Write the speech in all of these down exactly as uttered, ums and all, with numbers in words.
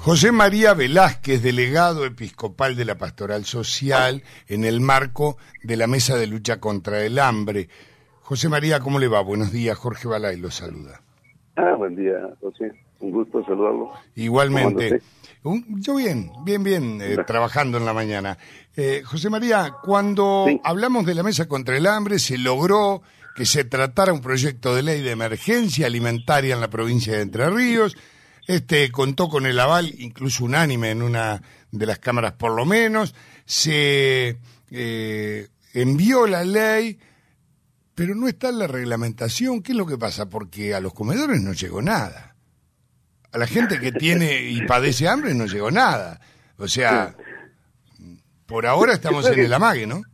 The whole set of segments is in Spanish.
José María Velázquez, delegado episcopal de la Pastoral Social, en el marco de la Mesa de Lucha contra el Hambre. José María, ¿cómo le va? Buenos días, Jorge Balay lo saluda. Ah, buen día, José. Un gusto saludarlo. Igualmente. Un, yo bien, bien, bien, eh, trabajando en la mañana. Eh, José María, cuando sí. hablamos de la Mesa contra el Hambre, se logró que se tratara un proyecto de ley de emergencia alimentaria en la provincia de Entre Ríos. Este contó con el aval, incluso unánime en una de las cámaras por lo menos. Se eh, envió la ley, pero no está en la reglamentación. ¿Qué es lo que pasa? Porque a los comedores no llegó nada. A la gente que tiene y padece hambre no llegó nada. O sea, por ahora estamos en el amague, ¿no?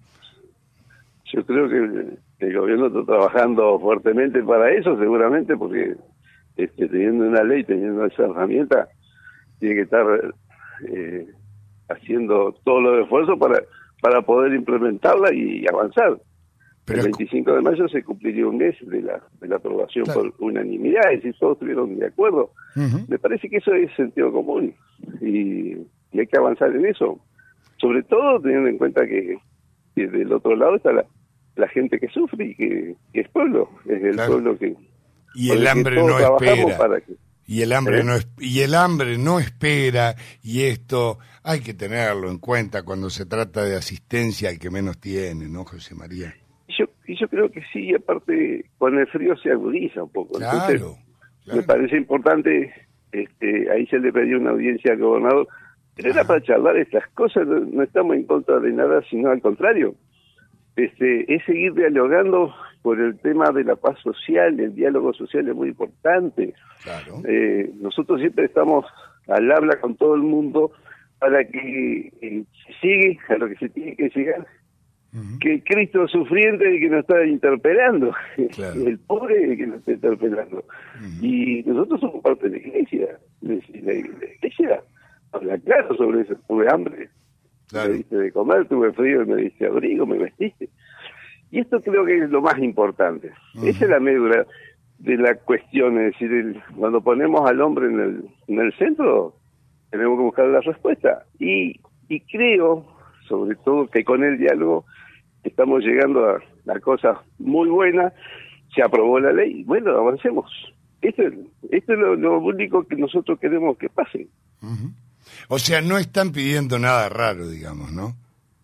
Yo creo que el gobierno está trabajando fuertemente para eso, seguramente, porque este, teniendo una ley, teniendo esa herramienta, tiene que estar eh, haciendo todos los esfuerzos para, para poder implementarla y avanzar. Pero el veinticinco de mayo se cumpliría un mes de la, de la aprobación, claro, por unanimidad, es decir, todos estuvieron de acuerdo. Uh-huh. Me parece que eso es sentido común y, y hay que avanzar en eso, sobre todo teniendo en cuenta que, que del otro lado está la, la gente que sufre y que, que es pueblo, es el claro. pueblo que... Y el hambre no espera. Para que, y el hambre ¿eh? no es, y el hambre no espera, y esto hay que tenerlo en cuenta cuando se trata de asistencia al que menos tiene, ¿no, José María? Yo, y yo creo que sí, aparte con el frío se agudiza un poco. Claro, Entonces, claro. Me parece importante, este, ahí se le pidió una audiencia al gobernador, pero era para charlar estas cosas, no, no estamos en contra de nada, sino al contrario. Este, es seguir dialogando por el tema de la paz social, el diálogo social es muy importante. Claro. Eh, nosotros siempre estamos al habla con todo el mundo para que eh, se sigue a lo que se tiene que llegar. Uh-huh. Que Cristo sufriente es el que nos está interpelando, claro. El pobre es el que nos está interpelando. Uh-huh. Y nosotros somos parte de la iglesia. La, la, la iglesia habla claro sobre eso. Tuve hambre, claro. Me diste de comer, tuve frío, me diste abrigo, me vestiste. Y esto creo que es lo más importante. Uh-huh. Esa es la médula de la cuestión, es decir, el, cuando ponemos al hombre en el, en el centro, tenemos que buscar la respuesta. Y, y creo, sobre todo, que con el diálogo estamos llegando a, a cosas muy buenas. Se aprobó la ley, bueno, avancemos. Esto, esto es lo, lo único que nosotros queremos que pase. Uh-huh. O sea, no están pidiendo nada raro, digamos, ¿no?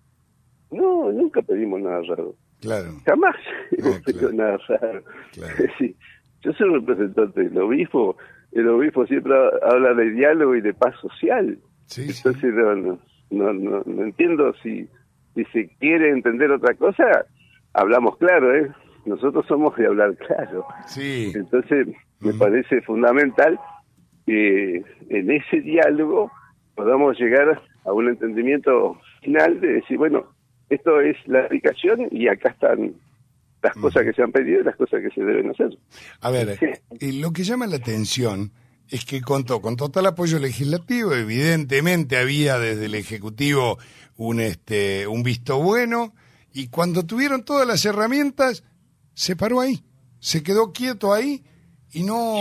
No, nunca pedimos nada raro. Claro. Jamás no, hemos pedido claro. nada raro. Claro. Sí. Yo soy representante del obispo. El obispo siempre habla de diálogo y de paz social. Sí, Entonces, sí. No, no, no, no, no entiendo si, si se quiere entender otra cosa, hablamos claro, ¿eh? Nosotros somos de hablar claro. Sí. Entonces, me uh-huh. parece fundamental que en ese diálogo podamos llegar a un entendimiento final de decir, bueno, esto es la aplicación y acá están las uh-huh. cosas que se han pedido y las cosas que se deben hacer. A ver, sí. Lo que llama la atención es que contó con total apoyo legislativo, evidentemente había desde el Ejecutivo un este un visto bueno, y cuando tuvieron todas las herramientas, se paró ahí, se quedó quieto ahí, y no,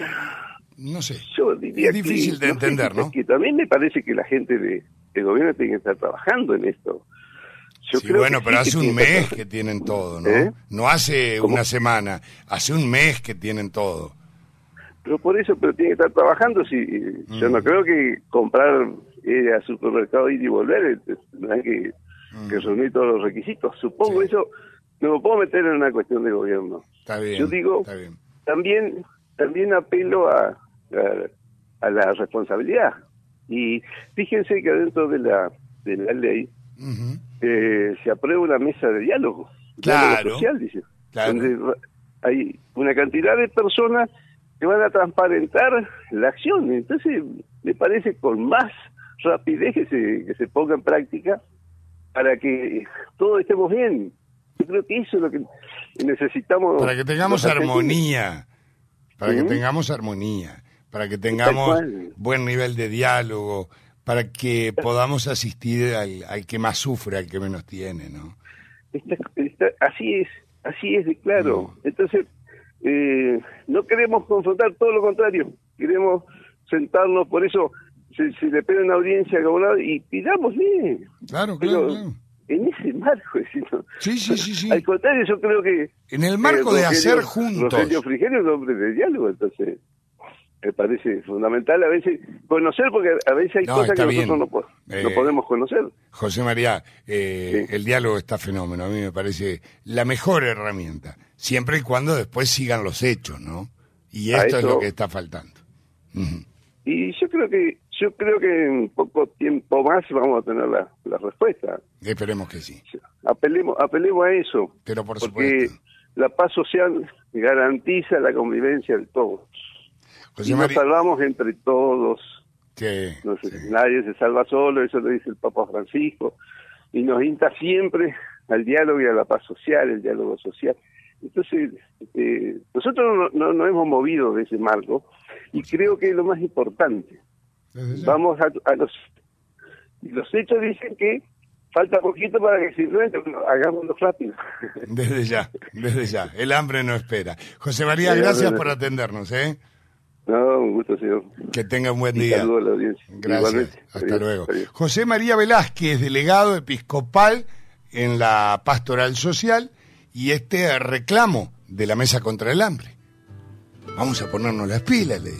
no sé, yo diría es difícil que, de entender, ¿no? Es que también me parece que la gente de, del gobierno tiene que estar trabajando en esto. Yo sí, creo bueno, que pero sí hace que un mes que tienen todo, ¿no? ¿Eh? No hace ¿Cómo? Una semana, hace un mes que tienen todo. Pero por eso, pero tiene que estar trabajando. Si mm. Yo no creo que comprar eh, al supermercado ir y volver, tendrán que, mm. que reunir todos los requisitos. Supongo sí. Eso, no me puedo meter en una cuestión de gobierno. Está bien, yo digo, está bien. también también apelo a, a, a la responsabilidad. Y fíjense que dentro de la, de la ley, uh-huh. eh, se aprueba una mesa de diálogo, claro, diálogo social, dice, claro. donde hay una cantidad de personas que van a transparentar la acción. Entonces, me parece con más rapidez que se, que se ponga en práctica para que todos estemos bien. Yo creo que eso es lo que necesitamos. Para que tengamos armonía, para ¿sí? que tengamos armonía, para que tengamos buen nivel de diálogo, para que podamos asistir al, al que más sufre, al que menos tiene, ¿no? Está, está, así es, así es de claro. Mm. Entonces, eh, no queremos confrontar, todo lo contrario, queremos sentarnos, por eso se, se le pide una audiencia como la, y pidámosle. Claro, claro, claro. En ese marco, es decir, no, sí, sí, sí, sí. Al contrario, yo creo que... En el marco eh, de Rogelio, hacer juntos. Rogelio Frigerio es un hombre de diálogo, entonces me parece fundamental a veces conocer, porque a veces hay no, cosas que bien. nosotros no, eh, no podemos conocer. José María, eh, sí. el diálogo está fenómeno, a mí me parece la mejor herramienta, siempre y cuando después sigan los hechos, ¿no? Y esto eso, es lo que está faltando. Uh-huh. Y yo creo que yo creo que en poco tiempo más vamos a tener la, la respuesta. Esperemos que sí. Apelemos, apelemos a eso. Pero por porque supuesto. La paz social garantiza la convivencia de todos. José y María... nos salvamos entre todos. Sí, no sé, sí. Nadie se salva solo, eso lo dice el Papa Francisco. Y nos insta siempre al diálogo y a la paz social, el diálogo social. Entonces, eh, nosotros no, no, no hemos movido de ese marco y creo que es lo más importante. Vamos a, a los... Y los hechos dicen que falta poquito para que simplemente bueno, hagámoslo rápido. Desde ya, desde ya. El hambre no espera. José María, sí, gracias por atendernos, ¿eh? No, un gusto, señor. Que tenga un buen y día. Saludos a la audiencia. Gracias. Igualmente. Hasta adiós, luego. Adiós. José María Velázquez, delegado episcopal en la Pastoral Social, y este reclamo de la Mesa contra el Hambre. Vamos a ponernos las pilas, le digo.